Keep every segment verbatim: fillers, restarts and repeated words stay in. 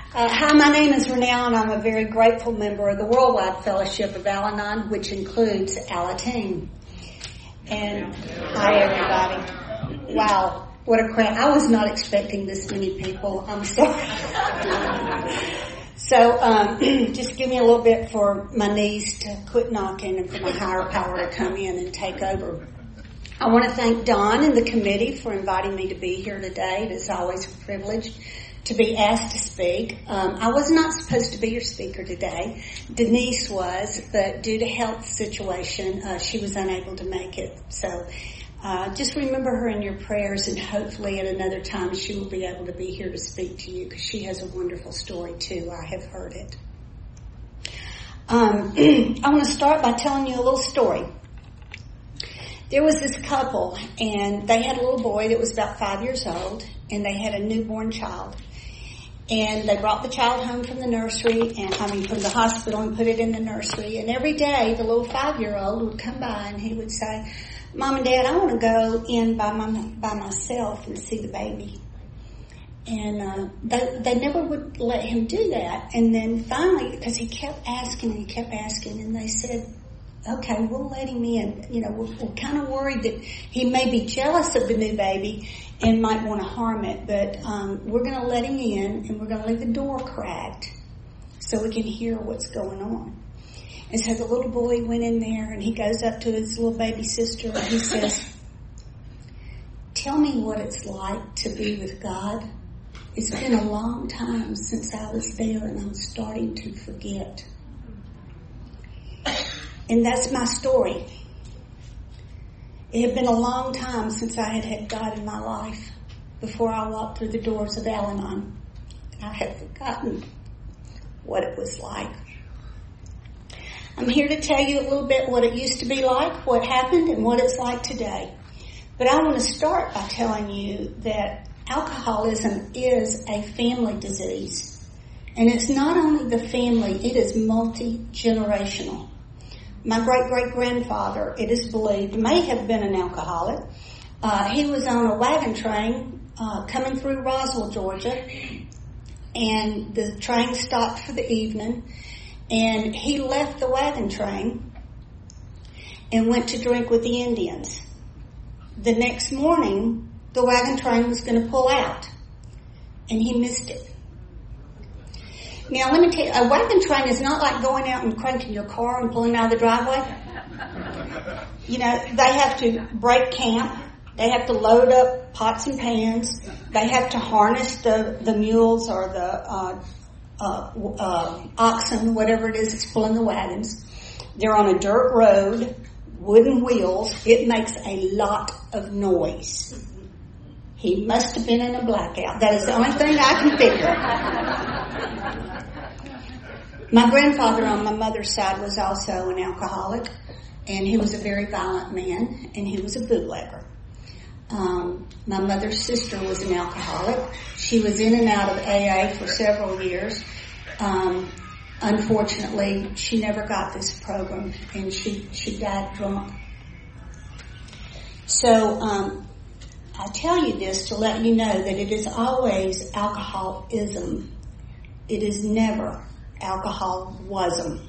Uh, hi, my name is Renelle, and I'm a very grateful member of the Worldwide Fellowship of Al-Anon, which includes Alateen. And hi, everybody. Wow, what a crowd. I was not expecting this many people. I'm sorry. So um, just give me a little bit for my knees to quit knocking and for my higher power to come in and take over. I want to thank Don and the committee for inviting me to be here today. It is always a privilege to be asked to speak. Um, I was not supposed to be your speaker today. Denise was, but due to health situation, uh, she was unable to make it. So uh, just remember her in your prayers, and hopefully at another time she will be able to be here to speak to you, because she has a wonderful story too. I have heard it. Um, I want to start by telling you a little story. There was this couple, and they had a little boy that was about five years old, and they had a newborn child. And they brought the child home from the nursery, and I mean from the hospital, and put it in the nursery. And every day, the little five-year-old would come by, and he would say, "Mom and Dad, I want to go in by my by myself and see the baby." And uh, they they never would let him do that. And then finally, because he kept asking and he kept asking, and they said, "Okay, we'll let him in." You know, we're, we're kind of worried that he may be jealous of the new baby and might want to harm it, but um, we're going to let him in, and we're going to leave the door cracked so we can hear what's going on. And so the little boy went in there, and he goes up to his little baby sister, and he says, "Tell me what it's like to be with God. It's been a long time since I was there, and I'm starting to forget." And that's my story. It had been a long time since I had had God in my life before I walked through the doors of Al-Anon. I had forgotten what it was like. I'm here to tell you a little bit what it used to be like, what happened, and what it's like today. But I want to start by telling you that alcoholism is a family disease. And it's not only the family, it is multi-generational. My great-great-grandfather, it is believed, may have been an alcoholic. Uh, he was on a wagon train uh, coming through Roswell, Georgia, and the train stopped for the evening, and he left the wagon train and went to drink with the Indians. The next morning, the wagon train was going to pull out, and he missed it. Now, let me tell you, a wagon train is not like going out and cranking your car and pulling out of the driveway. You know, they have to break camp. They have to load up pots and pans. They have to harness the, the mules or the uh, uh, uh, oxen, whatever it is that's pulling the wagons. They're on a dirt road, wooden wheels. It makes a lot of noise. He must have been in a blackout. That is the only thing I can figure. My grandfather on my mother's side was also an alcoholic, and he was a very violent man, and he was a bootlegger. Um, my mother's sister was an alcoholic. She was in and out of A A for several years. Um, unfortunately, she never got this program, and she, she died drunk. So, um, I tell you this to let you know that it is always alcoholism. It is never alcoholism.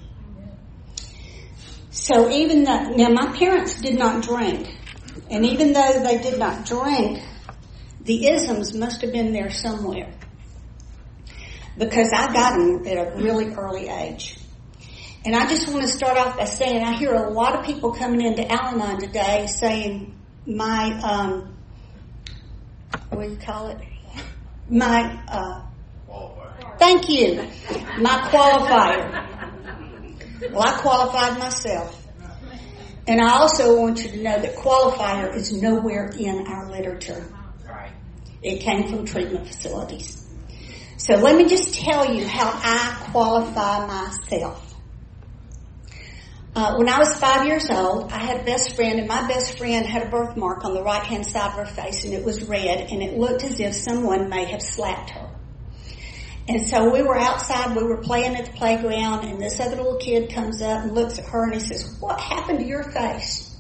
So even though, now my parents did not drink, and even though they did not drink, the isms must have been there somewhere, because I got them at a really early age. And I just want to start off by saying I hear a lot of people coming into Al-Anon today saying my, um, what do you call it? My, uh, thank you. My qualifier. Well, I qualified myself. And I also want you to know that qualifier is nowhere in our literature. It came from treatment facilities. So let me just tell you how I qualify myself. Uh, when I was five years old, I had a best friend, and my best friend had a birthmark on the right-hand side of her face, and it was red, and it looked as if someone may have slapped her. And so we were outside, we were playing at the playground, and this other little kid comes up and looks at her, and he says, "What happened to your face?"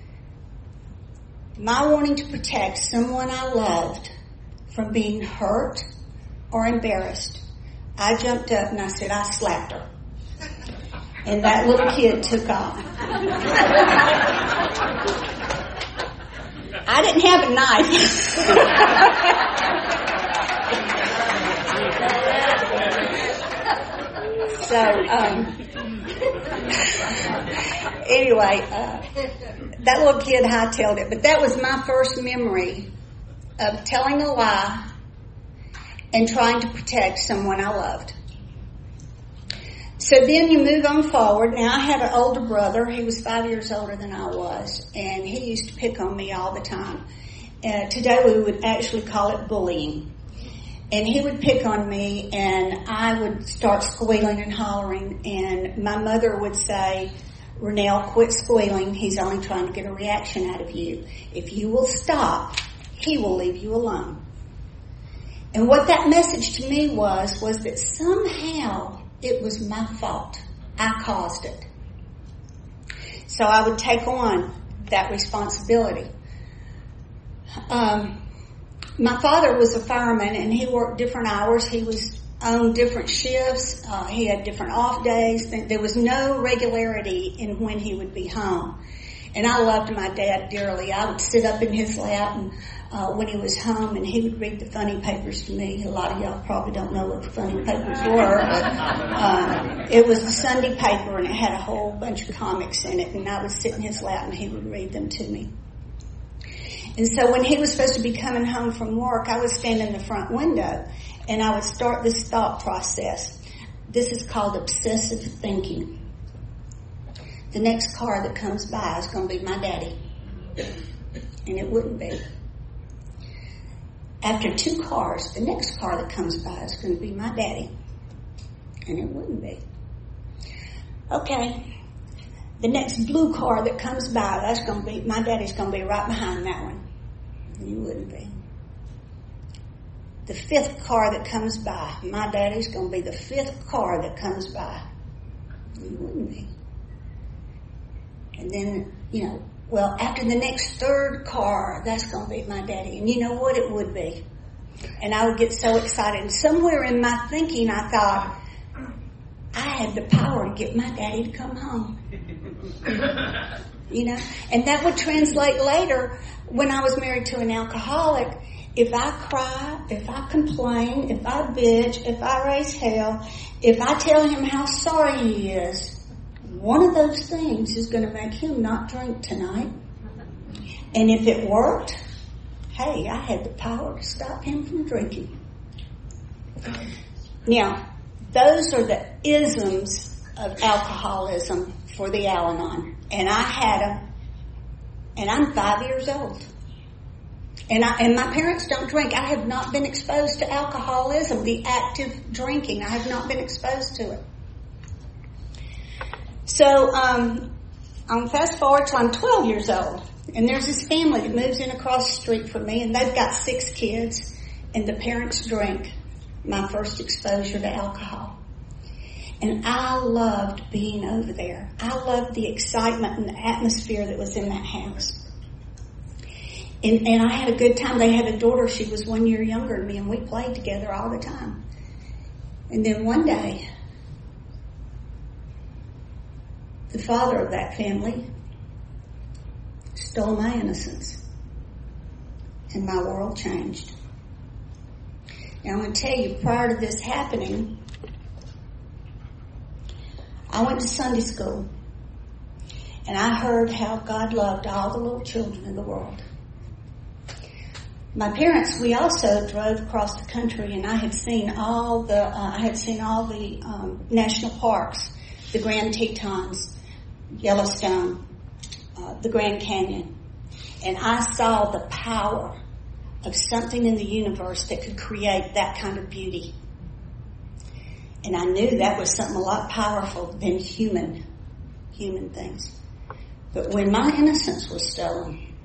My wanting to protect someone I loved from being hurt or embarrassed I jumped up and I said, I slapped her. And that little kid took off. I didn't have a knife. So, um, anyway, uh, that little kid hightailed it. But that was my first memory of telling a lie and trying to protect someone I loved. So then you move on forward. Now I had an older brother. He was five years older than I was, and he used to pick on me all the time. Uh, today we would actually call it bullying. And he would pick on me, and I would start squealing and hollering, and my mother would say, Renelle, quit squealing. He's only trying to get a reaction out of you. If you will stop, he will leave you alone. And what that message to me was, was that somehow it was my fault. I caused it. So I would take on that responsibility. Um, my father was a fireman, and he worked different hours. He was on different shifts. Uh, he had different off days. There was no regularity in when he would be home. And I loved my dad dearly. I would sit up in his lap and uh, when he was home, and he would read the funny papers to me. A lot of y'all probably don't know what the funny papers were. But, uh, it was the Sunday paper, and it had a whole bunch of comics in it. And I would sit in his lap, and he would read them to me. And so when he was supposed to be coming home from work, I would stand in the front window, and I would start this thought process. This is called obsessive thinking. The next car that comes by is going to be my daddy. And it wouldn't be. After two cars, the next car that comes by is going to be my daddy. And it wouldn't be. Okay. The next blue car that comes by, that's going to be, my daddy's going to be right behind that one. And you wouldn't be. The fifth car that comes by, my daddy's going to be the fifth car that comes by. You wouldn't be. And then, you know, well, after the next third car, that's going to be my daddy. And you know what? It would be. And I would get so excited. And somewhere in my thinking, I thought, I had the power to get my daddy to come home. You know? And that would translate later when I was married to an alcoholic. If I cry, if I complain, if I bitch, if I raise hell, if I tell him how sorry he is, one of those things is going to make him not drink tonight. And if it worked, hey, I had the power to stop him from drinking. Now, those are the isms of alcoholism for the Al-Anon. And I had them, and I'm five years old. And I, and my parents don't drink. I have not been exposed to alcoholism, the active drinking. I have not been exposed to it. So, um, I'm fast forward till I'm twelve years old, and there's this family that moves in across the street from me, and they've got six kids, and the parents drink. My first exposure to alcohol. And I loved being over there. I loved the excitement and the atmosphere that was in that house. And, and I had a good time. They had a daughter, she was one year younger than me, and we played together all the time. And then one day, the father of that family stole my innocence, and my world changed. Now I'm going to tell you, prior to this happening, I went to Sunday school, and I heard how God loved all the little children in the world. My parents, we also drove across the country, and I had seen all the, uh, I had seen all the um, national parks, the Grand Tetons, Yellowstone, uh, the Grand Canyon. And I saw the power of something in the universe that could create that kind of beauty. And I knew that was something a lot powerful than human, human things. But when my innocence was stolen,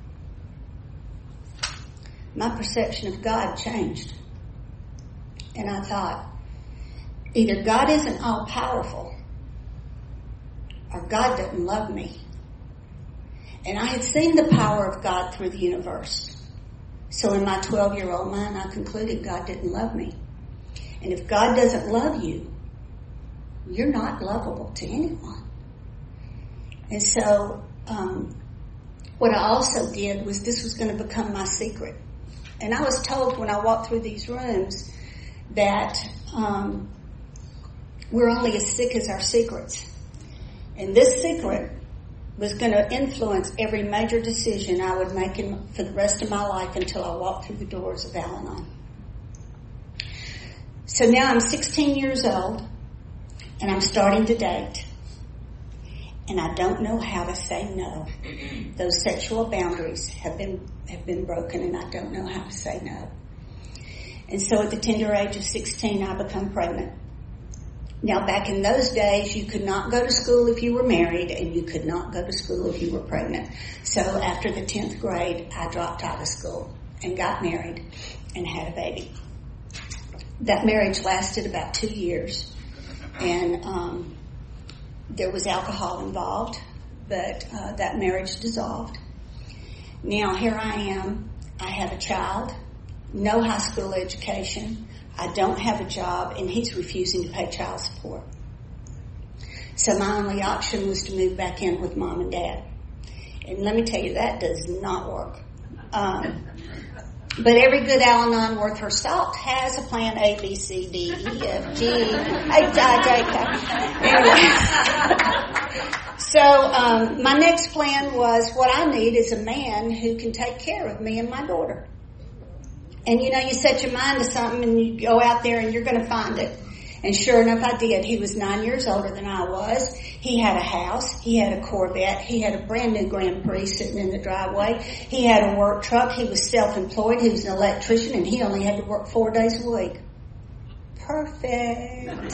my perception of God changed. And I thought, either God isn't all powerful, or God doesn't love me. And I had seen the power of God through the universe. So in my twelve-year-old mind, I concluded God didn't love me. And if God doesn't love you, you're not lovable to anyone. And so um, what I also did was this was going to become my secret. And I was told when I walked through these rooms that um, we're only as sick as our secrets. And this secret was going to influence every major decision I would make in, for the rest of my life until I walked through the doors of Al-Anon. So now I'm sixteen years old, and I'm starting to date. And I don't know how to say no. Those sexual boundaries have been have been broken, and I don't know how to say no. And so at the tender age of sixteen, I become pregnant. Now, back in those days, you could not go to school if you were married, and you could not go to school if you were pregnant. So after the tenth grade, I dropped out of school and got married and had a baby. That marriage lasted about two years, and um, there was alcohol involved, but uh, that marriage dissolved. Now, here I am. I have a child, no high school education. I don't have a job, and he's refusing to pay child support. So my only option was to move back in with mom and dad. And let me tell you, that does not work. Um, but every good Al-Anon worth her salt has a plan A, B, C, D, E, F, G, H, I, J, K. Anyway. So um, my next plan was what I need is a man who can take care of me and my daughter. And, you know, you set your mind to something and you go out there and you're going to find it. And sure enough, I did. He was nine years older than I was. He had a house. He had a Corvette. He had a brand new Grand Prix sitting in the driveway. He had a work truck. He was self-employed. He was an electrician, and he only had to work four days a week. Perfect.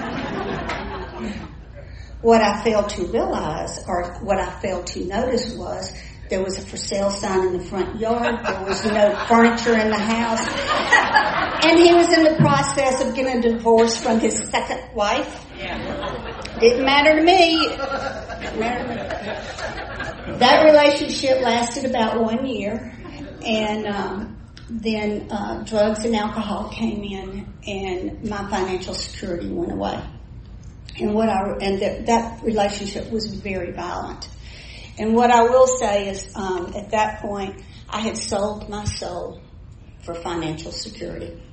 What I failed to realize, or what I failed to notice, was there was a for sale sign in the front yard. There was no furniture in the house. And he was in the process of getting a divorce from his second wife. Didn't matter to me. Didn't matter to me. That relationship lasted about one year. And um, then uh, drugs and alcohol came in, and my financial security went away. And what I and th- that relationship was very violent. And what I will say is, um, at that point, I had sold my soul for financial security.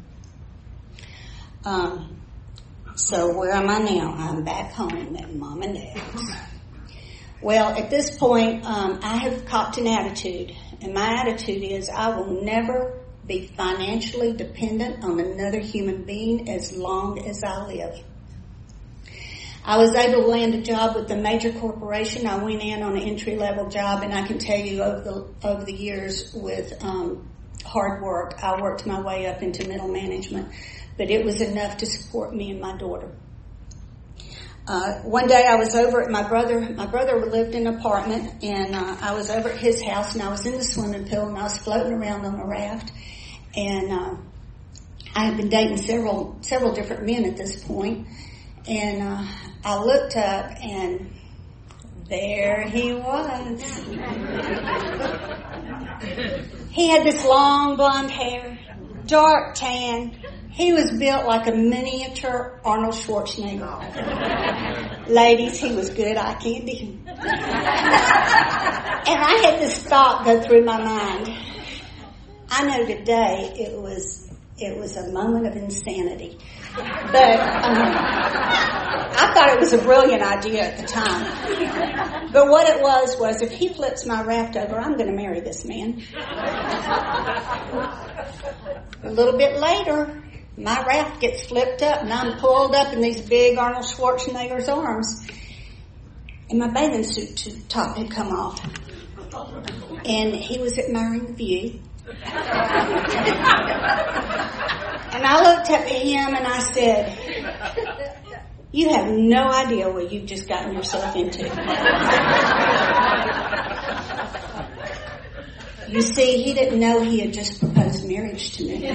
Um, so where am I now? I'm back home at mom and dad's. Well, at this point, um, I have copped an attitude, and my attitude is I will never be financially dependent on another human being as long as I live. I was able to land a job with a major corporation. I went in on an entry-level job, and I can tell you over the over the years with um, hard work, I worked my way up into middle management. But it was enough to support me and my daughter. Uh, one day I was over at my brother. My brother lived in an apartment, and uh, I was over at his house, and I was in the swimming pool, and I was floating around on a raft. And uh, I had been dating several several different men at this point. And uh, I looked up, and there he was. He had this long blonde hair, dark tan. He was built like a miniature Arnold Schwarzenegger. Ladies, he was good eye candy. And I had this thought go through my mind. I know today it was it was a moment of insanity. But um, I thought it was a brilliant idea at the time. But what it was was, if he flips my raft over, I'm going to marry this man. A little bit later, my raft gets flipped up, and I'm pulled up in these big Arnold Schwarzenegger's arms, and my bathing suit top had come off, and he was admiring the view. And I looked up at him and I said, "You have no idea what you've just gotten yourself into." You see, he didn't know he had just proposed marriage to me.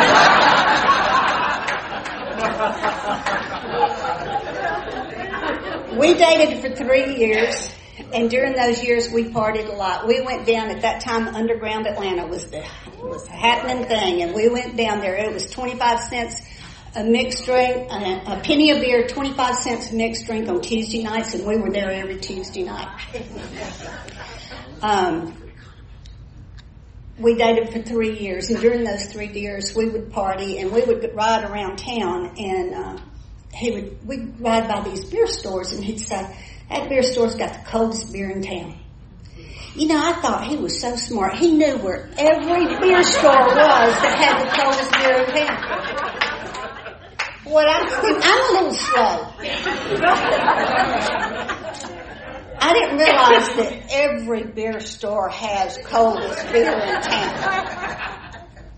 We dated for three years. And during those years, we partied a lot. We went down, at that time, Underground Atlanta was the was a happening thing. And we went down there. It was twenty-five cents a mixed drink, a, a penny of beer, twenty-five cents a mixed drink on Tuesday nights, and we were there every Tuesday night. Um, we dated for three years, and during those three years, we would party, and we would ride around town, and uh, he would we'd ride by these beer stores, and he'd say, "That beer store's got the coldest beer in town." You know, I thought he was so smart. He knew where every beer store was that had the coldest beer in town. What I, I'm a little slow. I didn't realize that every beer store has coldest beer in town.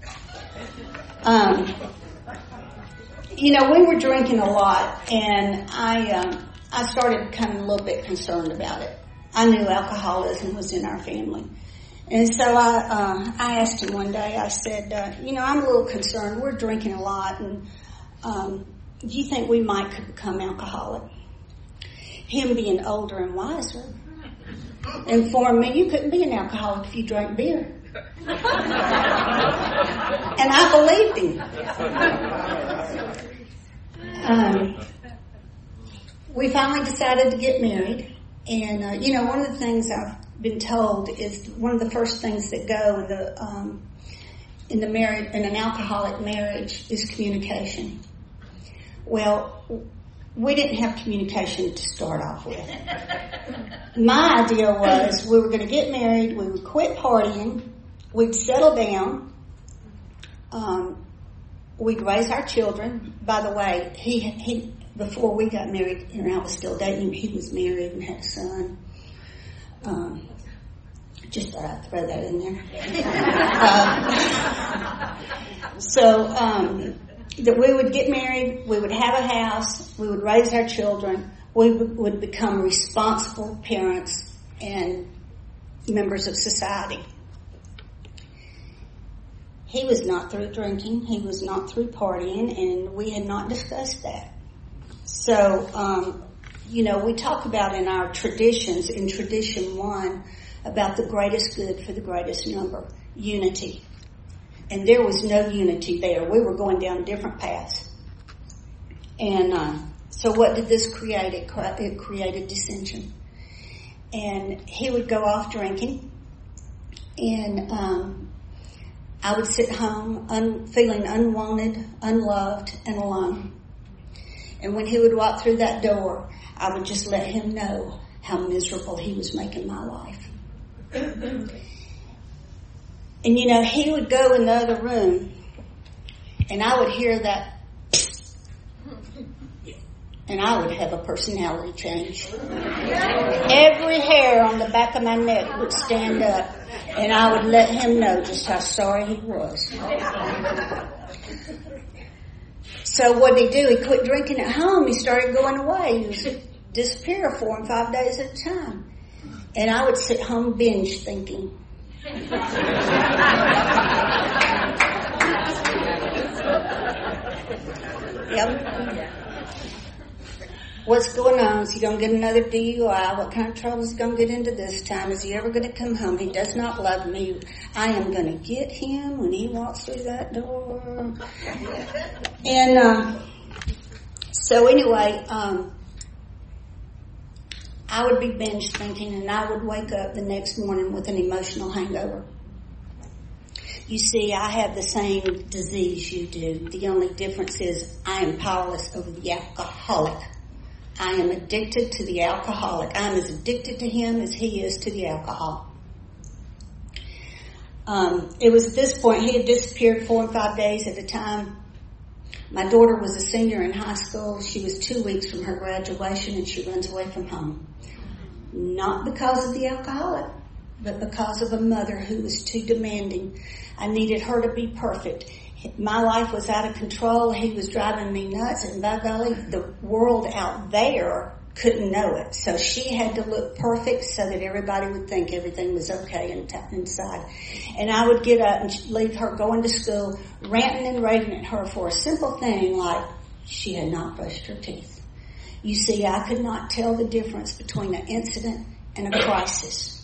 Um, you know, we were drinking a lot, and I um, I started becoming a little bit concerned about it. I knew alcoholism was in our family. And so I uh, I asked him one day, I said, uh, you know, I'm a little concerned. We're drinking a lot, and um, do you think we might could become alcoholic? Him being older and wiser informed me you couldn't be an alcoholic if you drank beer. And I believed him. Um, we finally decided to get married. And, uh, you know, one of the things I've been told is one of the first things that go in the, um, in the marriage, in an alcoholic marriage is communication. Well, we didn't have communication to start off with. My idea was we were going to get married, we would quit partying, we'd settle down, um, we'd raise our children. By the way, he, he, before we got married, and I was still dating him, he was married and had a son. Um, just thought I'd throw that in there. uh, so, um, that we would get married, we would have a house, we would raise our children, we would, would become responsible parents and members of society. He was not through drinking, he was not through partying, and we had not discussed that. So, um, you know, we talk about in our traditions, in tradition one, about the greatest good for the greatest number, unity. And there was no unity there. We were going down different paths. And uh, so what did this create? It, cre- it created dissension. And he would go off drinking, and um, I would sit home un- feeling unwanted, unloved, and alone. And when he would walk through that door, I would just let him know how miserable he was making my life. And, you know, he would go in the other room, and I would hear that, and I would have a personality change. Every hair on the back of my neck would stand up, and I would let him know just how sorry he was. So what did he do? He quit drinking at home. He started going away. He would disappear four and five days at a time. And I would sit home binge thinking. Yep. What's going on? Is he going to get another D U I? What kind of trouble is he going to get into this time? Is he ever going to come home? He does not love me. I am going to get him when he walks through that door. And uh, so anyway, um, I would be binge thinking, and I would wake up the next morning with an emotional hangover. You see, I have the same disease you do. The only difference is I am powerless over the alcoholic. I am addicted to the alcoholic. I am as addicted to him as he is to the alcohol. Um, it was at this point, he had disappeared four and five days at a time. My daughter was a senior in high school. She was two weeks from her graduation, and she runs away from home. Not because of the alcoholic, but because of a mother who was too demanding. I needed her to be perfect. My life was out of control. He was driving me nuts, and by golly, the world out there couldn't know it. So she had to look perfect so that everybody would think everything was okay inside. And I would get up and leave her going to school, ranting and raving at her for a simple thing like she had not brushed her teeth. You see, I could not tell the difference between an incident and a crisis.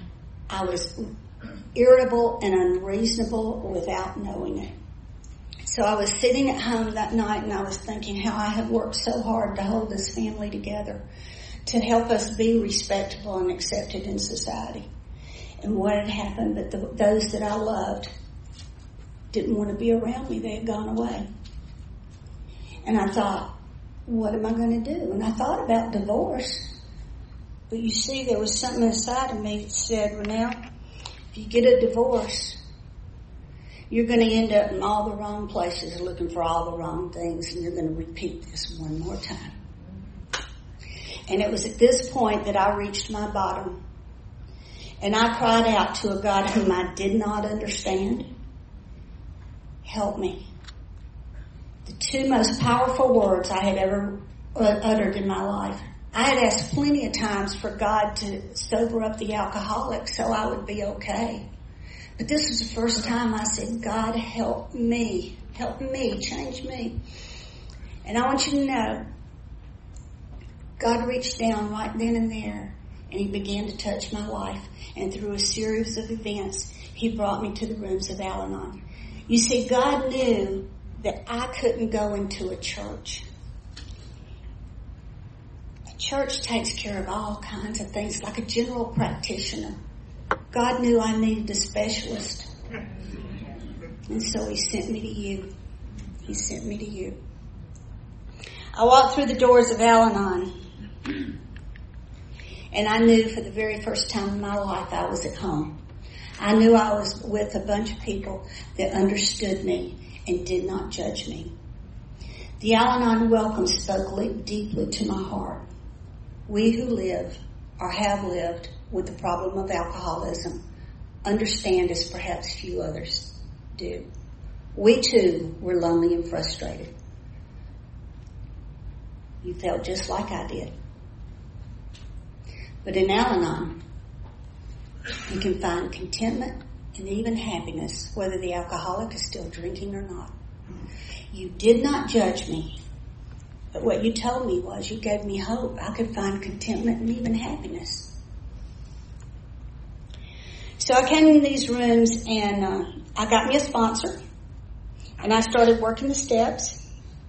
I was irritable and unreasonable without knowing it. So I was sitting at home that night and I was thinking how I had worked so hard to hold this family together, to help us be respectable and accepted in society. And what had happened, but the, those that I loved didn't want to be around me. They had gone away. And I thought, what am I going to do? And I thought about divorce. But you see, there was something inside of me that said, Renelle, if you get a divorce, you're going to end up in all the wrong places looking for all the wrong things, and you're going to repeat this one more time. And it was at this point that I reached my bottom. And I cried out to a God whom I did not understand. Help me. The two most powerful words I had ever uttered in my life. I had asked plenty of times for God to sober up the alcoholic so I would be okay. But this was the first time I said, God, help me. Help me. Change me. And I want you to know, God reached down right then and there, and He began to touch my life. And through a series of events, He brought me to the rooms of Al-Anon. You see, God knew that I couldn't go into a church. A church takes care of all kinds of things, like a general practitioner. God knew I needed a specialist. And so He sent me to you. He sent me to you. I walked through the doors of Al-Anon. And I knew for the very first time in my life I was at home. I knew I was with a bunch of people that understood me and did not judge me. The Al-Anon welcome spoke deeply to my heart. We who live or have lived with the problem of alcoholism understand as perhaps few others do. We too were lonely and frustrated. You felt just like I did. But in Al-Anon, you can find contentment and even happiness, whether the alcoholic is still drinking or not. You did not judge me, but what you told me was you gave me hope. I could find contentment and even happiness. So I came in these rooms and uh, I got me a sponsor, and I started working the steps.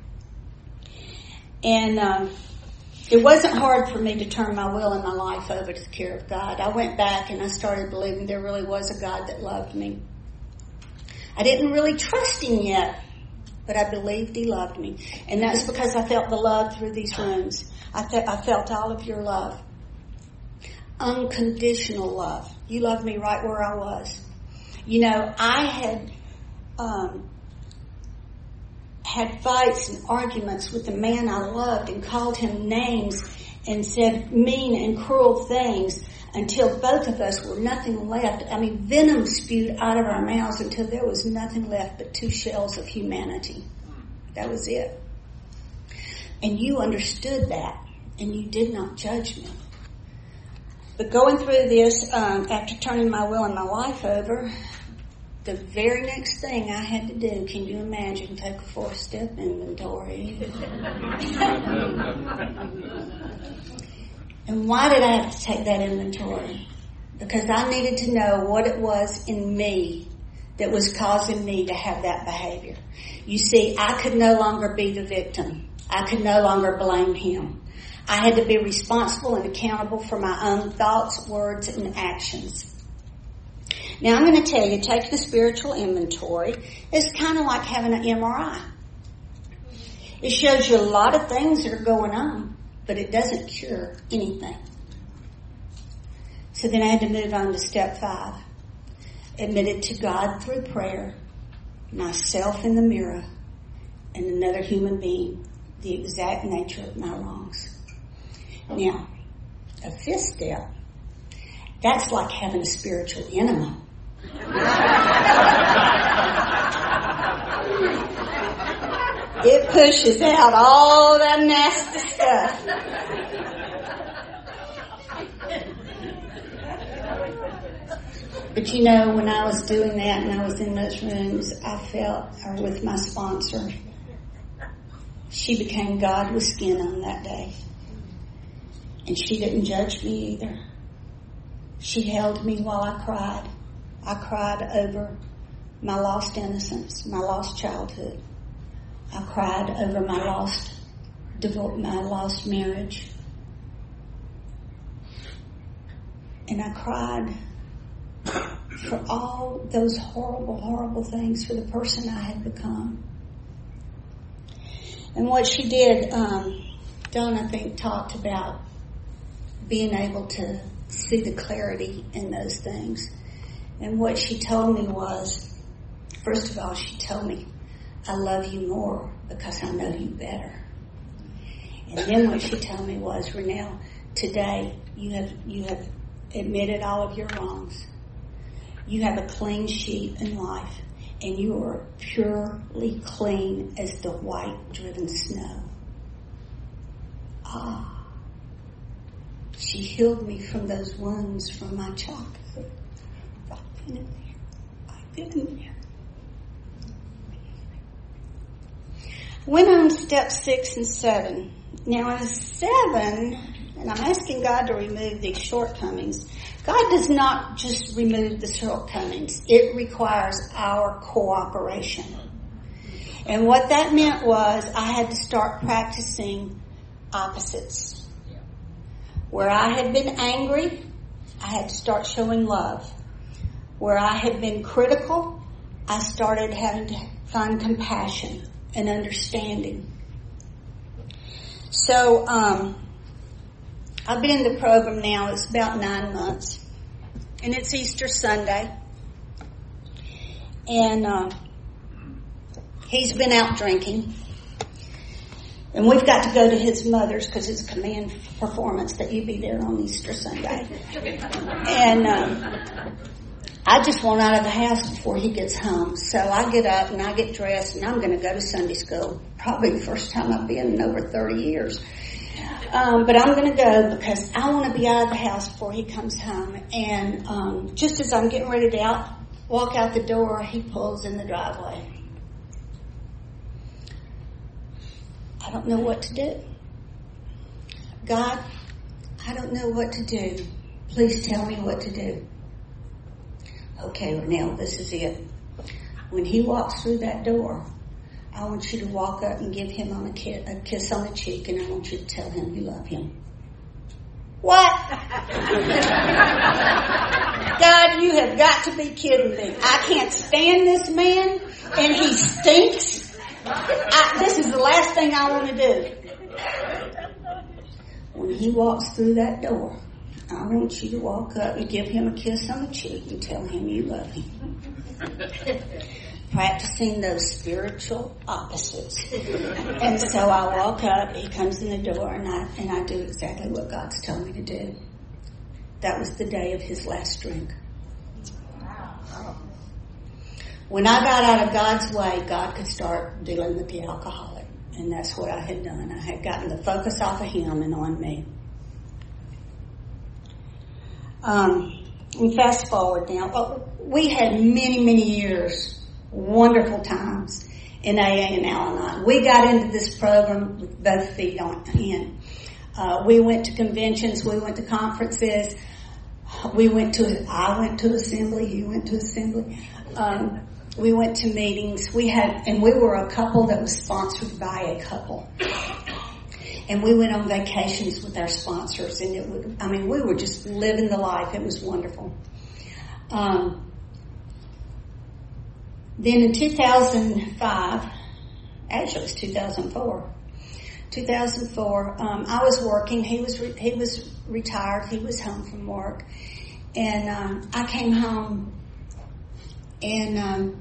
And uh, it wasn't hard for me to turn my will and my life over to the care of God. I went back and I started believing there really was a God that loved me. I didn't really trust Him yet, but I believed He loved me. And that's because I felt the love through these rooms. I, fe- I felt all of your love. Unconditional love. You loved me right where I was. You know, I had um, had fights and arguments with the man I loved and called him names and said mean and cruel things until both of us were nothing left. I mean, venom spewed out of our mouths until there was nothing left but two shells of humanity. That was it. And you understood that, and you did not judge me. But going through this, um, after turning my will and my life over, the very next thing I had to do, can you imagine, take a four-step inventory. And why did I have to take that inventory? Because I needed to know what it was in me that was causing me to have that behavior. You see, I could no longer be the victim. I could no longer blame him. I had to be responsible and accountable for my own thoughts, words, and actions. Now, I'm going to tell you, taking a spiritual inventory is kind of like having an M R I. It shows you a lot of things that are going on, but it doesn't cure anything. So then I had to move on to step five. Admitted to God through prayer, myself in the mirror, and another human being, the exact nature of my wrongs. Now, a fifth step, that's like having a spiritual enema. It pushes out all that nasty stuff. But you know, when I was doing that and I was in those rooms, I felt, or with my sponsor, she became God with skin on that day. And she didn't judge me either. She held me while I cried. I cried over my lost innocence, my lost childhood, I cried over my lost, my lost marriage. And I cried for all those horrible, horrible things for the person I had become. And what she did, um, Dawn, I think, talked about being able to see the clarity in those things. And what she told me was, first of all, she told me, I love you more because I know you better. And then what she told me was, Renelle, today you have you have admitted all of your wrongs. You have a clean sheet in life, and you are purely clean as the white driven snow. Ah, she healed me from those wounds from my childhood. I've been in there. I've been in there. Went on step six and seven. Now in seven, and I'm asking God to remove these shortcomings. God does not just remove the shortcomings. It requires our cooperation. And what that meant was I had to start practicing opposites. Where I had been angry, I had to start showing love. Where I had been critical, I started having to find compassion and understanding. So, um, I've been in the program now, it's about nine months. And it's Easter Sunday. And uh, he's been out drinking. And we've got to go to his mother's because it's a command performance that you be there on Easter Sunday. And um, I just want out of the house before he gets home. So I get up and I get dressed and I'm going to go to Sunday school. Probably the first time I've been in over thirty years. Um, but I'm going to go because I want to be out of the house before he comes home. And um, just as I'm getting ready to out, walk out the door, he pulls in the driveway. I don't know what to do. God, I don't know what to do. Please tell me what to do. Okay, Renelle, this is it. When he walks through that door, I want you to walk up and give him on a, kiss, a kiss on the cheek, and I want you to tell him you love him. What? God, you have got to be kidding me. I can't stand this man, and he stinks. I, this is the last thing I want to do. When he walks through that door, I want you to walk up and give him a kiss on the cheek and tell him you love him. Practicing those spiritual opposites. And so I walk up, he comes in the door, and I and I do exactly what God's told me to do. That was the day of his last drink. When I got out of God's way, God could start dealing with the alcoholic. And that's what I had done. I had gotten the focus off of him and on me. Um, and fast forward now. Well, we had many, many years wonderful times in A A and Al-Anon. We got into this program with both feet on in. Uh, we went to conventions, we went to conferences, we went to, I went to assembly, you went to assembly. Um, we went to meetings. We had, and we were a couple that was sponsored by a couple. And we went on vacations with our sponsors, and it would, I mean, we were just living the life. It was wonderful. Um, Then in two thousand five, actually it was two thousand four, two thousand four, um, I was working. He was re- he was retired. He was home from work, and um, I came home, and um,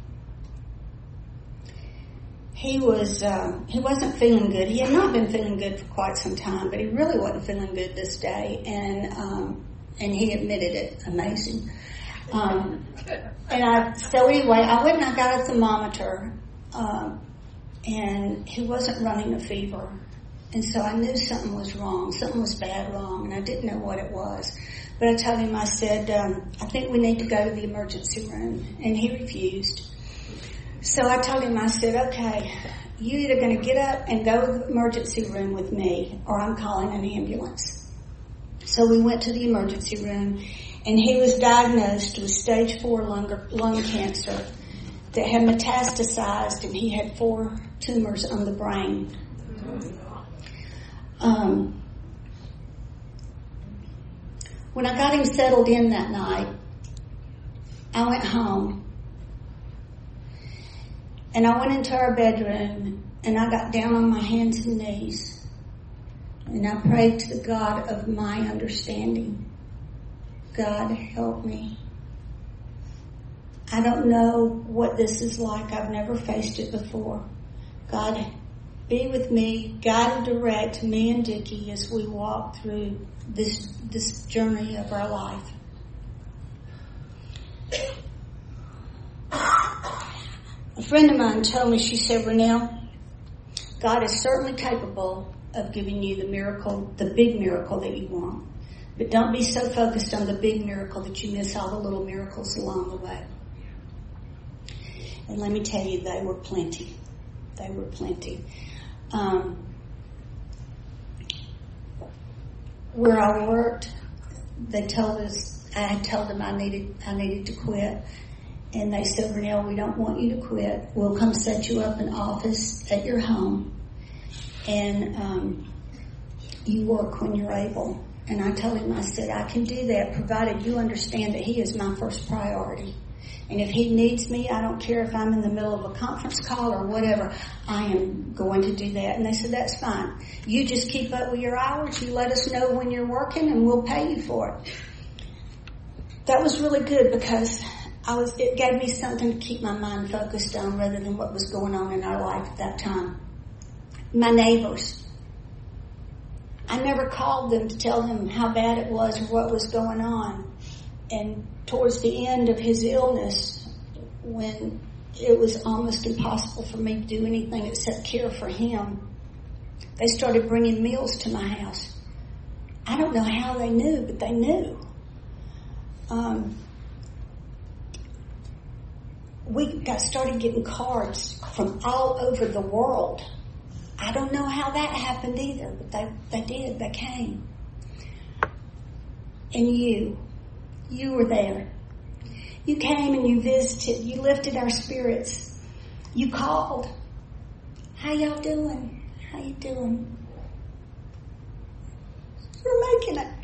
he was uh, he wasn't feeling good. He had not been feeling good for quite some time, but he really wasn't feeling good this day, and um, and he admitted it. Amazing. Um, and I, so anyway, I went and I got a thermometer, um, and he wasn't running a fever. And so I knew something was wrong, something was bad wrong, and I didn't know what it was. But I told him, I said, um, I think we need to go to the emergency room. And he refused. So I told him, I said, okay, you're either going to get up and go to the emergency room with me, or I'm calling an ambulance. So we went to the emergency room. And he was diagnosed with stage four lung, lung cancer. that had metastasized, and he had four tumors on the brain. Um, when I got him settled in that night, I went home, and I went into our bedroom, and I got down on my hands and knees, and I prayed to the God of my understanding. God, help me. I don't know what this is like. I've never faced it before. God, be with me, guide and direct me and Dickie as we walk through this this journey of our life. A friend of mine told me, she said, Renelle, God is certainly capable of giving you the miracle, the big miracle that you want. But don't be so focused on the big miracle that you miss all the little miracles along the way. And let me tell you, they were plenty. They were plenty. Um, where I worked, they told us, I had told them I needed, I needed to quit. And they said, Renelle, we don't want you to quit. We'll come set you up an office at your home. And um, you work when you're able. And I told him, I said, I can do that provided you understand that he is my first priority. And if he needs me, I don't care if I'm in the middle of a conference call or whatever, I am going to do that. And they said, that's fine. You just keep up with your hours. You let us know when you're working and we'll pay you for it. That was really good because I was, it gave me something to keep my mind focused on rather than what was going on in our life at that time. My neighbors. I never called them to tell them how bad it was or what was going on. And towards the end of his illness, when it was almost impossible for me to do anything except care for him, they started bringing meals to my house. I don't know how they knew, but they knew. Um, we got started getting cards from all over the world. I don't know how that happened either, but they, they did. They came. And you, you were there. You came and you visited. You lifted our spirits. You called. How y'all doing? How you doing? We're making it.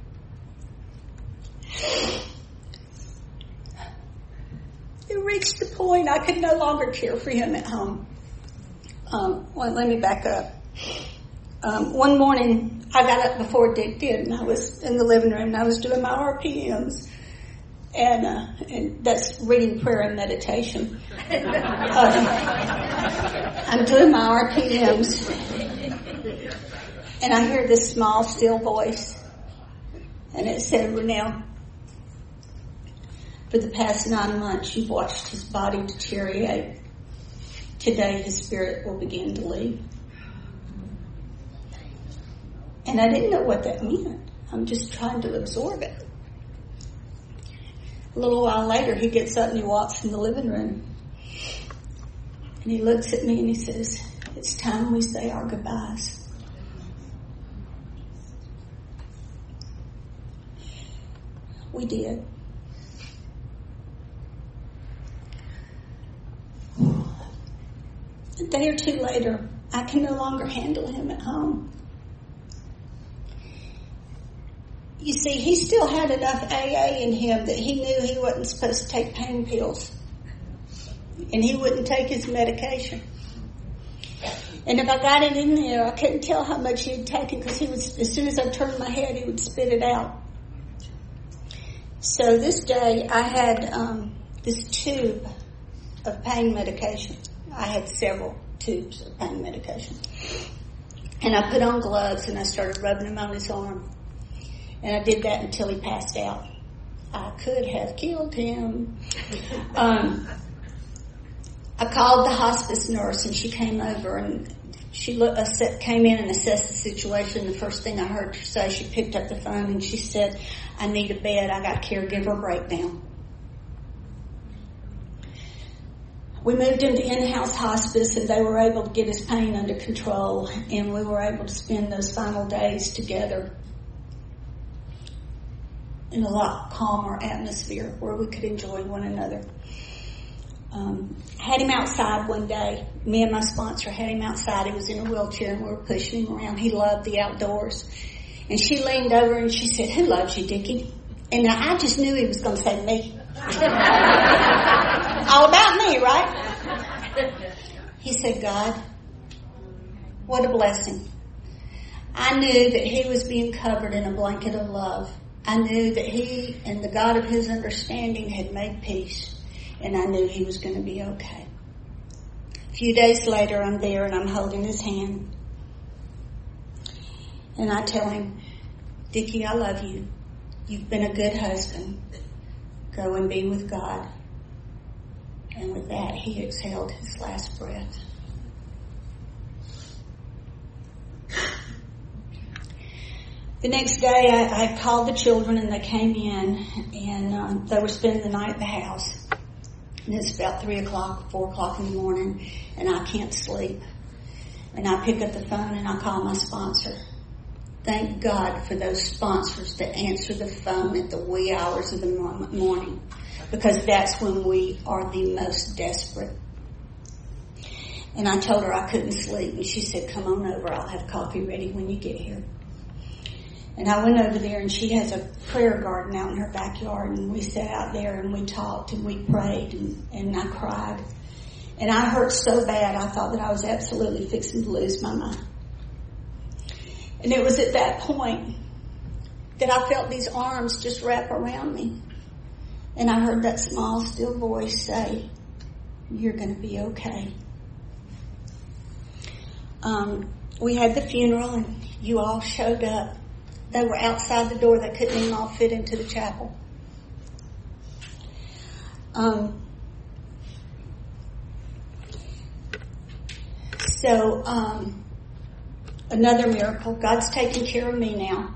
It reached the point I could no longer care for him at home. Um, well, let me back up. Um, one morning, I got up before Dick did, and I was in the living room, and I was doing my R P Ms. And, uh, and that's reading prayer and meditation. uh, I'm doing my R P Ms, and I hear this small, still voice, and it said, Renelle, for the past nine months, you've watched his body deteriorate. Today, his spirit will begin to leave. And I didn't know what that meant. I'm just trying to absorb it. A little while later, he gets up and he walks in the living room. And he looks at me and he says, it's time we say our goodbyes. We did. A day or two later, I can no longer handle him at home. You see, he still had enough A A in him that he knew he wasn't supposed to take pain pills. And he wouldn't take his medication. And if I got it in there, I couldn't tell how much he had taken because he was, as soon as I turned my head, he would spit it out. So this day, I had um, this tube of pain medication. I had several tubes of pain medication. And I put on gloves and I started rubbing him on his arm. And I did that until he passed out. I could have killed him. Um, I called the hospice nurse and she came over and she looked, came in and assessed the situation. The first thing I heard her say, she picked up the phone and she said, I need a bed. I got caregiver breakdown. We moved into in-house hospice and they were able to get his pain under control and we were able to spend those final days together in a lot calmer atmosphere where we could enjoy one another. um, had him outside one day. Me and my sponsor had him outside. He was in a wheelchair and we were pushing him around. He loved the outdoors. And she leaned over and she said, "Who loves you, Dickie?" And I just knew he was going to say me. All about me, right? He said, "God." What a blessing. I knew that he was being covered in a blanket of love. I knew that he and the God of his understanding had made peace. And I knew he was going to be okay. A few days later, I'm there and I'm holding his hand. And I tell him, "Dickie, I love you. You've been a good husband. Go and be with God." And with that, he exhaled his last breath. The next day, I, I called the children and they came in and um, they were spending the night at the house. And it's about three o'clock, four o'clock in the morning, and I can't sleep. And I pick up the phone and I call my sponsor. Thank God for those sponsors that answer the phone at the wee hours of the morning, because that's when we are the most desperate. And I told her I couldn't sleep, and she said, "Come on over, I'll have coffee ready when you get here." And I went over there, and she has a prayer garden out in her backyard, and we sat out there and we talked and we prayed, and, and I cried. And I hurt so bad, I thought that I was absolutely fixing to lose my mind. And it was at that point that I felt these arms just wrap around me. And I heard that small, still voice say, "You're going to be okay." Um, we had the funeral, and you all showed up. They were outside the door. They couldn't even all fit into the chapel. Um, so, um, another miracle. God's taking care of me now.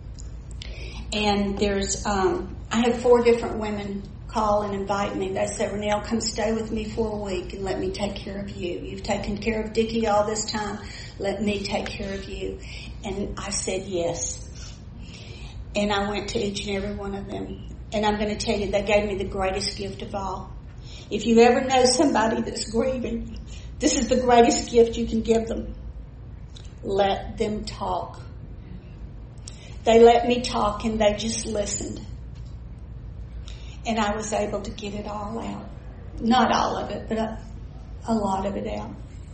And there's, um, I have four different women call and invite me. They say, "Renelle, come stay with me for a week and let me take care of you. You've taken care of Dickie all this time. Let me take care of you." And I said yes. And I went to each and every one of them. And I'm going to tell you, they gave me the greatest gift of all. If you ever know somebody that's grieving, this is the greatest gift you can give them. Let them talk. They let me talk and they just listened. And I was able to get it all out. Not all of it, but a, a lot of it out.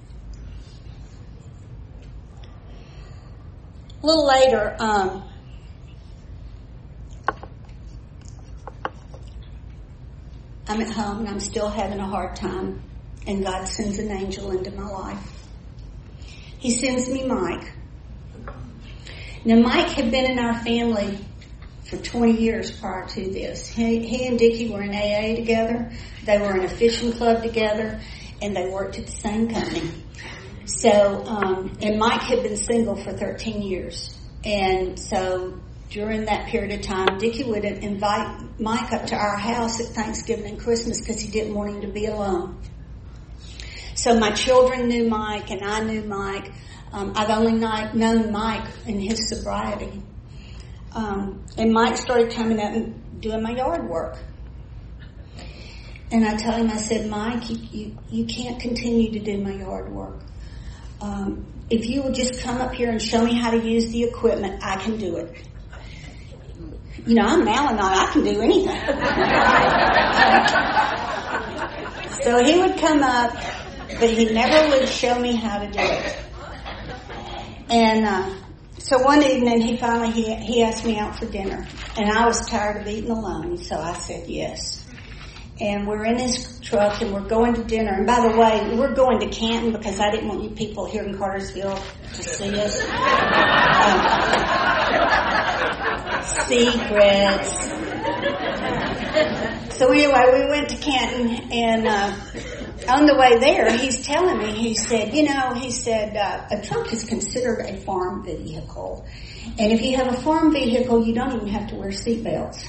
A little later, um, I'm at home and I'm still having a hard time, and God sends an angel into my life. He sends me Mike. Now, Mike had been in our family for twenty years prior to this. He, he and Dickie were in A A together. They were in a fishing club together, and they worked at the same company. So, um, and Mike had been single for thirteen years. And so during that period of time, Dickie would invite Mike up to our house at Thanksgiving and Christmas because he didn't want him to be alone. So my children knew Mike and I knew Mike. Um, I've only not known Mike in his sobriety. Um, and Mike started coming up and doing my yard work. And I told him, I said, "Mike, you, you, you can't continue to do my yard work. Um, if you would just come up here and show me how to use the equipment, I can do it." You know, I'm Al-Anon. I can do anything. So he would come up, but he never would show me how to do it. And uh, so one evening, he finally he, he asked me out for dinner, and I was tired of eating alone, so I said yes. And we're in his truck, and we're going to dinner. And by the way, we're going to Canton because I didn't want you people here in Cartersville to see us. Um, secrets. So anyway, we went to Canton, and uh, on the way there, he's telling me, he said, you know, he said, uh, a truck is considered a farm vehicle. And if you have a farm vehicle, you don't even have to wear seatbelts.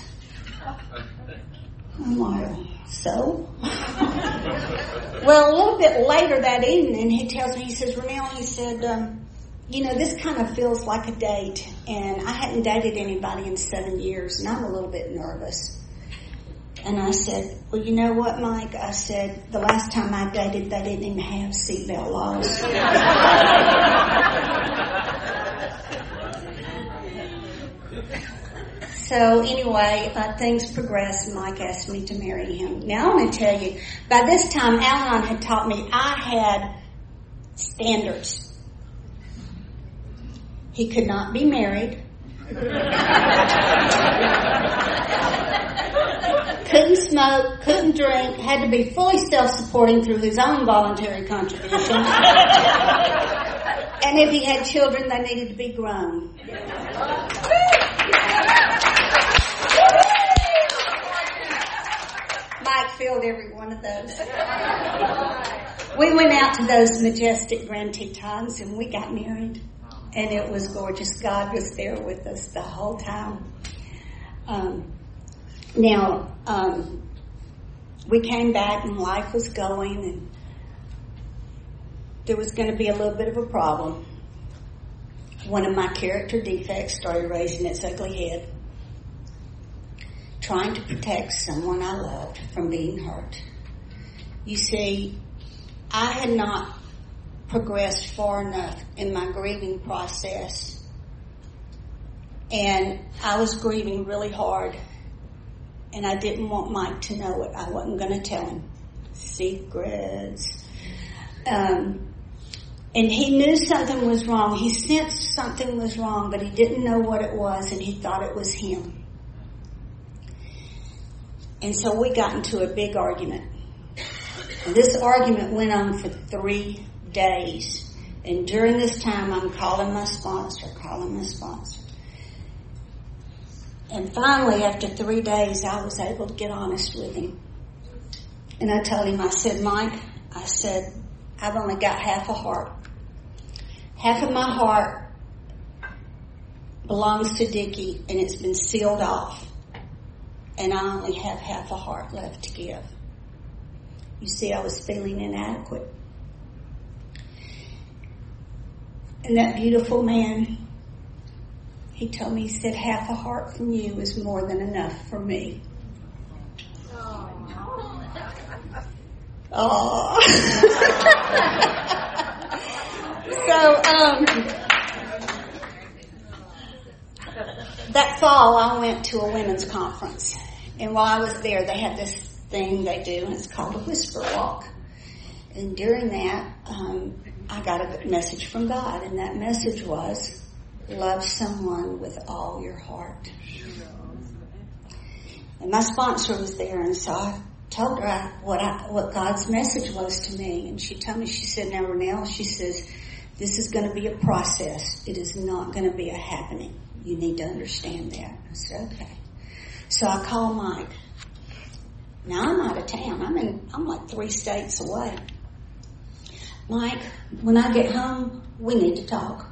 I'm like, so? Well, a little bit later that evening, he tells me, he says, Renelle, he said, um, you know, this kind of feels like a date, and I hadn't dated anybody in seven years, and I'm a little bit nervous. And I said, well, you know what, Mike? I said, the last time I dated, they didn't even have seatbelt laws. So anyway, uh, things progressed. Mike asked me to marry him. Now I want to tell you, by this time, Al-Anon had taught me I had standards. He could not be married. Couldn't smoke, couldn't drink, had to be fully self-supporting through his own voluntary contributions. And if he had children, they needed to be grown. Mike filled every one of those. We went out to those majestic Grand Tetons and we got married. And it was gorgeous. God was there with us the whole time. Um, now, um, we came back and life was going and there was going to be a little bit of a problem. One of my character defects started raising its ugly head, trying to protect someone I loved from being hurt. You see, I had not progressed far enough in my grieving process, and I was grieving really hard, and I didn't want Mike to know it. I wasn't going to tell him. Secrets. Um, and he knew something was wrong. He sensed something was wrong, but he didn't know what it was, and he thought it was him. And so we got into a big argument. And this argument went on for three days. And during this time, I'm calling my sponsor, calling my sponsor. And finally, after three days, I was able to get honest with him. And I told him, I said, Mike, I said, I've only got half a heart. Half of my heart belongs to Dickie, and it's been sealed off. And I only have half a heart left to give. You see, I was feeling inadequate. And that beautiful man, he told me, he said, half a heart from you is more than enough for me. Oh. So, um, that fall I went to a women's conference. And while I was there, they had this thing they do, and it's called a whisper walk. And during that, um, I got a message from God, and that message was, love someone with all your heart. And my sponsor was there, and so I told her I, what I, what God's message was to me. And she told me, she said, now, Renelle, she says, this is going to be a process. It is not going to be a happening. You need to understand that. I said, okay. So I called Mike. Now I'm out of town. I'm in, I'm like three states away. Mike, when I get home, we need to talk.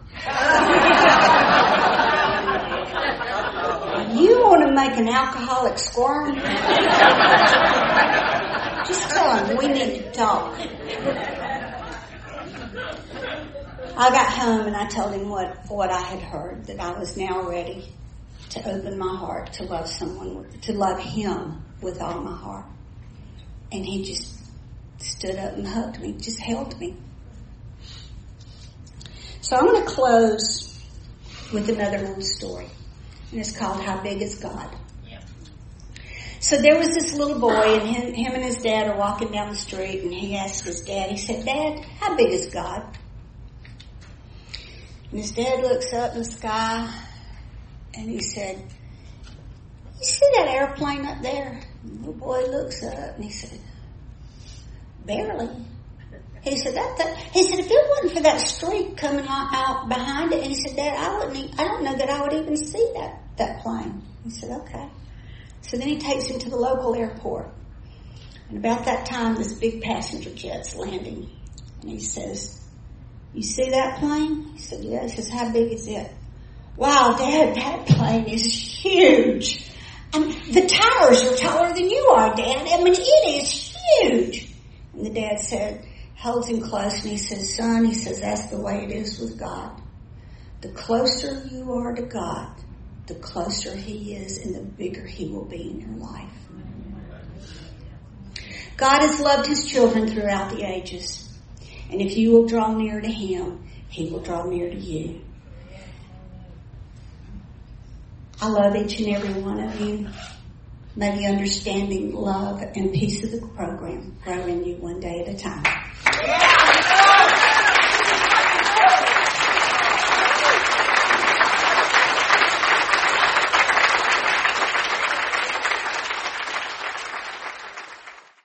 You want to make an alcoholic squirm? Just tell him we need to talk. I got home and I told him what, what I had heard, that I was now ready to open my heart to love someone, to love him with all my heart. And he just stood up and hugged me, just held me. So I'm going to close with another little story. And it's called How Big Is God? Yep. So there was this little boy, and him, him and his dad are walking down the street, and he asked his dad, he said, Dad, how big is God? And his dad looks up in the sky, and he said, you see that airplane up there? And the little boy looks up, and he said, barely. He said, that, that, he said, if it wasn't for that streak coming out behind it, and he said, Dad, I wouldn't, even, I don't know that I would even see that, that plane. He said, okay. So then he takes him to the local airport. And about that time, this big passenger jet's landing. And he says, you see that plane? He said, yeah. He says, how big is it? Wow, Dad, that plane is huge. I mean, the towers are taller than you are, Dad. I mean, it is huge. And the dad said, holds him close, and he says, son, he says, that's the way it is with God. The closer you are to God, the closer he is and the bigger he will be in your life. God has loved His children throughout the ages. And if you will draw near to Him, He will draw near to you. I love each and every one of you. May the understanding, love, and peace of the program grow in you one day at a time.